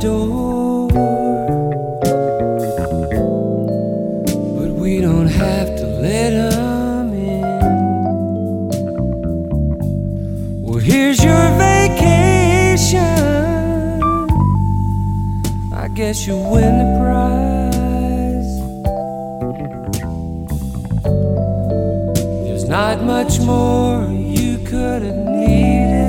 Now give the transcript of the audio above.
door, but we don't have to let 'em in. Well, here's your vacation. I guess you win the prize. There's not much more you could have needed.